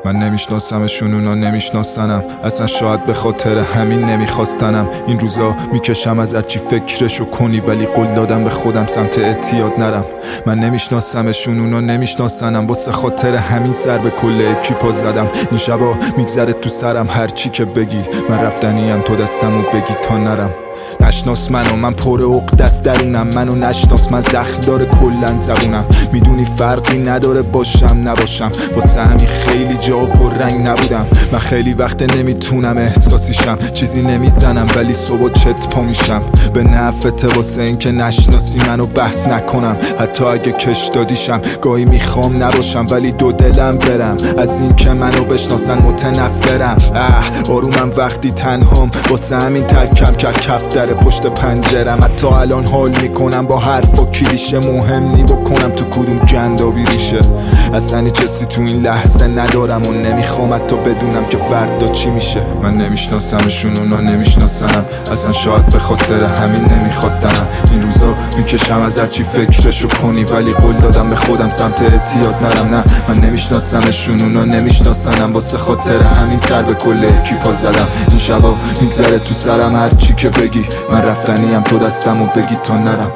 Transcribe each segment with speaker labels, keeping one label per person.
Speaker 1: من نمیشناسمشون، اونا نمیشناسنم. اصلا شاید به خاطر همین نمیخواستنم. این روزا میکشم از هرچی فکرشو کنی، ولی قول دادم به خودم سمت اعتیاد نرم. من نمیشناسمشون، اونا نمیشناسنم. واسه خاطر همین سر به کل اکیپا زدم. این شبا میگذره تو سرم هرچی که بگی. من رفتنیم تو دستمو بگی تا نرم. نشناس منو، من پر عقده‌ست درونم. منو نشناس، من زخم داره کلن زبونم. میدونی فرقی نداره باشم نباشم. واسه همین خیلی جا پر رنگ نبودم. من خیلی وقت نمیتونم احساسیشم. چیزی نمیزنم ولی صبح چت پا میشم. به نفته واسه این که نشناسی منو بحث نکنم. حتی اگه کش دادیشم گاهی میخوام نباشم، ولی دو دلم برم از این که منو بشناسن متنفرم. آرومم وقتی تنهام، واسه همین ترکم کرد کف در پشت پنجرم. حتی الان حال میکنم با حرف و کلیشه. مهم نی بکنم تو کدوم گندابی ریشه. اصلا هیچ چیزی تو این لحظه ندارم و نمیخوام حتی بدونم که فردا چی میشه. من نمیشناسمشون، اونا نمیشناسنم. اصلا شاید به خاطر همین نمیخواستنم. این روزا میکشم از هرچی فکرشو کنی، ولی قول دادم به خودم سمت اعتیاد نرم. نه من نمیشناسمشون، اونا نمیشناسنم. واسه خاطر همین سر به کل اکیپا زدم. این شبا میگذره تو سرم هرچی که بگی. من رفتنیم تو دستمو بگی تا نرم.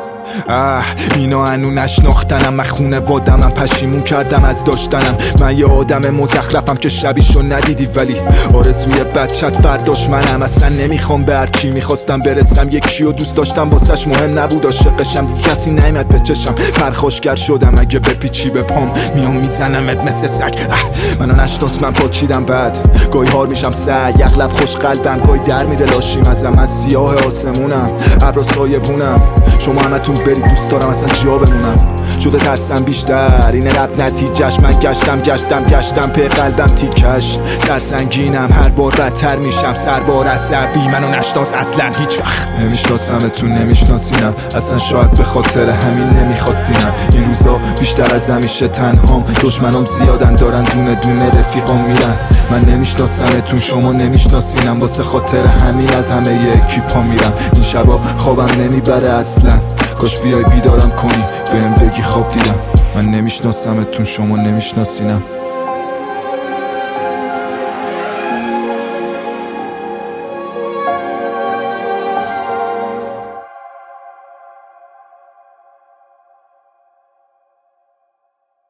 Speaker 1: اینا هنو نشناختنم. من خونوادم، من پشیمون کردم از داشتنم. من یه آدم مزخرفم که شبیشو ندیدی، ولی آرزوی بچت فرداش منم. اصلا نمیخوام به هرچی میخواستم برسم. یکیو دوست داشتم واسش مهم نبود عاشقشم. کسی نیامد به چشم، پرخاشگر شدم. اگه بپیچی به پام میام میزنمت مثل سگ. منو نشناس، من پاچیدم بعد گاهی هار میشم سگ. اغلب خوش قلبم، گاهی در میده لاشیم ازم. من سیاه آسمونم، ابرا سایبونم. شما همتون برید، دوست دارم اصلا جا بمونم. شده ترسم بیشتر، این رب نتیجهش. من گشتم پی قلبم تیکش. سرسنگینم، هر بار بدتر میشم. سربار عصبی، منو نشناس اصلا هیچ وقت. نمیشناسمتون، نمیشناسینم. اصلا شاید به خاطر همین نمیخواستینم. این روزا بیشتر از همیشه تنهام. دشمنام زیادن، دارن دونه دونه رفیقام میرن. من نمیشناسمتون، شما نمیشناسینم. واسه خاطر همین از همه اکیپا میرم. این شبا خوابم نمیبره اصلا. کاش بیای بیدارم کنی، بهم بگی خواب دیدم. من نمیشناسمتون، شما نمیشناسینم.